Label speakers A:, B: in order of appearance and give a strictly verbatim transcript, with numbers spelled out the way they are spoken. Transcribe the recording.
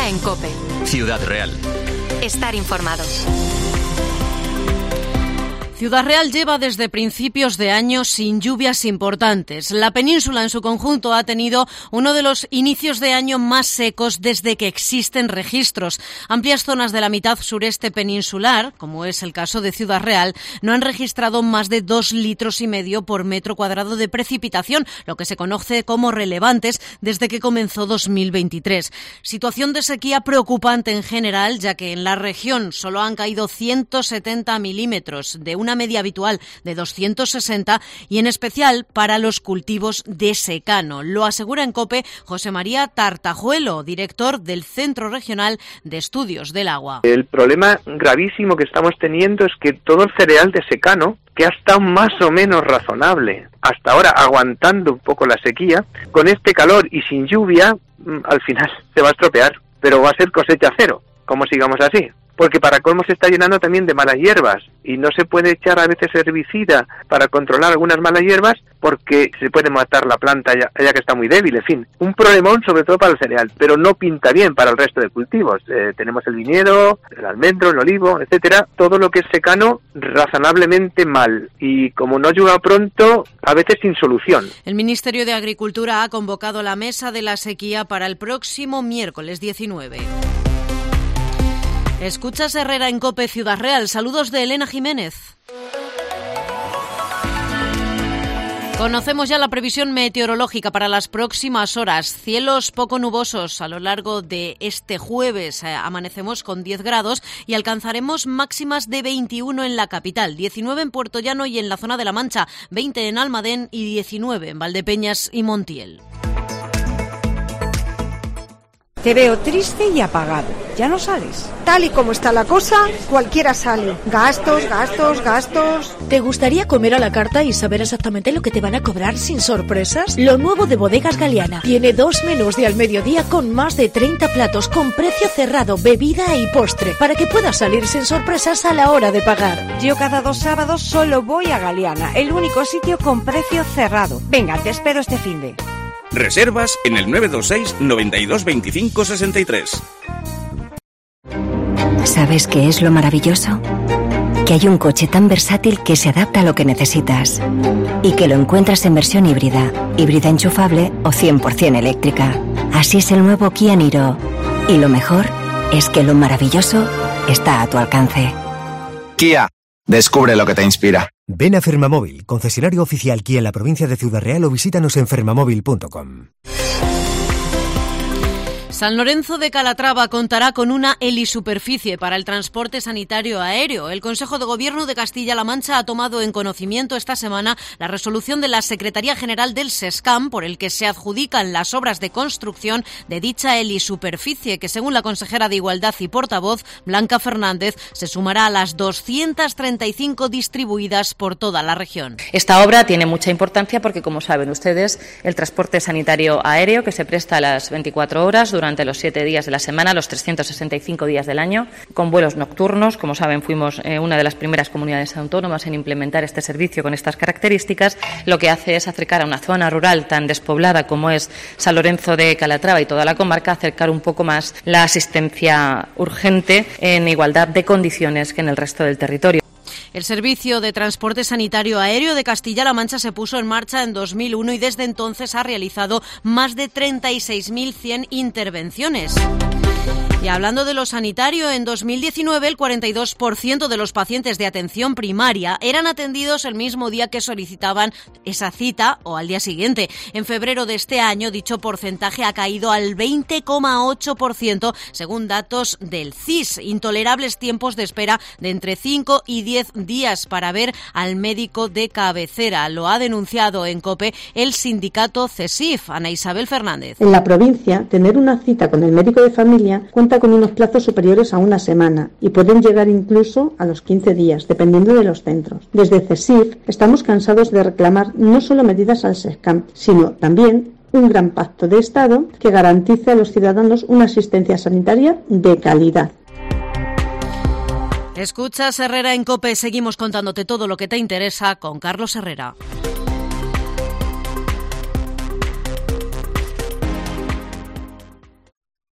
A: día en COPE.
B: Ciudad Real.
A: Estar informado.
C: Ciudad Real lleva desde principios de año sin lluvias importantes. La península en su conjunto ha tenido uno de los inicios de año más secos desde que existen registros. Amplias zonas de la mitad sureste peninsular, como es el caso de Ciudad Real, no han registrado más de dos litros y medio por metro cuadrado de precipitación, lo que se conoce como relevantes desde que comenzó dos mil veintitrés. Situación de sequía preocupante en general, ya que en la región solo han caído ciento setenta milímetros de una media habitual de doscientos sesenta y en especial para los cultivos de secano. Lo asegura en COPE José María Tartajuelo, director del Centro Regional de Estudios del Agua.
D: El problema gravísimo que estamos teniendo es que todo el cereal de secano, que ha estado más o menos razonable hasta ahora, aguantando un poco la sequía, con este calor y sin lluvia, al final se va a estropear, pero va a ser cosecha cero, como sigamos así. Porque para colmo se está llenando también de malas hierbas y no se puede echar a veces herbicida para controlar algunas malas hierbas porque se puede matar la planta ya, ya que está muy débil, en fin. Un problemón sobre todo para el cereal, pero no pinta bien para el resto de cultivos. Eh, tenemos el viñedo, el almendro, el olivo, etcétera. Todo lo que es secano razonablemente mal y como no llueva pronto, a veces sin solución.
C: El Ministerio de Agricultura ha convocado la mesa de la sequía para el próximo miércoles diecinueve. Escuchas Herrera en COPE Ciudad Real. Saludos de Elena Jiménez. Conocemos ya la previsión meteorológica para las próximas horas. Cielos poco nubosos a lo largo de este jueves. Eh, amanecemos con diez grados y alcanzaremos máximas de veintiuno en la capital, diecinueve en Puerto Llano y en la zona de La Mancha, veinte en Almadén y diecinueve en Valdepeñas y Montiel.
E: Te veo triste y apagado. ¿Ya no sales?
F: Tal y como está la cosa, cualquiera sale. Gastos, gastos, gastos.
G: ¿Te gustaría comer a la carta y saber exactamente lo que te van a cobrar sin sorpresas? Lo nuevo de Bodegas Galeana. Tiene dos menús de al mediodía con más de treinta platos con precio cerrado, bebida y postre, para que puedas salir sin sorpresas a la hora de pagar.
E: Yo cada dos sábados solo voy a Galeana, el único sitio con precio cerrado. Venga, te espero este finde.
H: Reservas en el nueve dos seis, noventa y dos, veinticinco, sesenta y tres.
I: ¿Sabes qué es lo maravilloso? Que hay un coche tan versátil que se adapta a lo que necesitas y que lo encuentras en versión híbrida, híbrida enchufable o cien por ciento eléctrica. Así es el nuevo Kia Niro. Y lo mejor es que lo maravilloso está a tu alcance.
J: Kia, descubre lo que te inspira.
K: Ven a Fermamóvil, concesionario oficial Kia en la provincia de Ciudad Real, o visítanos en fermamóvil punto com.
C: San Lorenzo de Calatrava contará con una helisuperficie para el transporte sanitario aéreo. El Consejo de Gobierno de Castilla-La Mancha ha tomado en conocimiento esta semana la resolución de la Secretaría General del SESCAM por el que se adjudican las obras de construcción de dicha helisuperficie, que según la consejera de Igualdad y portavoz, Blanca Fernández, se sumará a las doscientas treinta y cinco distribuidas por toda la región.
L: Esta obra tiene mucha importancia porque, como saben ustedes, el transporte sanitario aéreo, que se presta a las veinticuatro horas durante durante los siete días de la semana, los trescientos sesenta y cinco días del año, con vuelos nocturnos. Como saben, fuimos eh, una de las primeras comunidades autónomas en implementar este servicio con estas características. Lo que hace es acercar a una zona rural tan despoblada como es San Lorenzo de Calatrava y toda la comarca, acercar un poco más la asistencia urgente en igualdad de condiciones que en el resto del territorio.
C: El Servicio de Transporte Sanitario Aéreo de Castilla-La Mancha se puso en marcha en dos mil uno y desde entonces ha realizado más de treinta y seis mil cien intervenciones. Y hablando de lo sanitario, en dos mil diecinueve el cuarenta y dos por ciento de los pacientes de atención primaria eran atendidos el mismo día que solicitaban esa cita o al día siguiente. En febrero de este año dicho porcentaje ha caído al veinte coma ocho por ciento según datos del C I S. Intolerables tiempos de espera de entre cinco y diez días para ver al médico de cabecera. Lo ha denunciado en COPE el sindicato CESIF. Ana Isabel Fernández.
M: En la provincia, tener una cita con el médico de familia cuenta con unos plazos superiores a una semana y pueden llegar incluso a los quince días, dependiendo de los centros. Desde CESIF estamos cansados de reclamar no solo medidas al SESCAM, sino también un gran pacto de Estado que garantice a los ciudadanos una asistencia sanitaria de calidad.
C: Escuchas Herrera en COPE, seguimos contándote todo lo que te interesa con Carlos Herrera.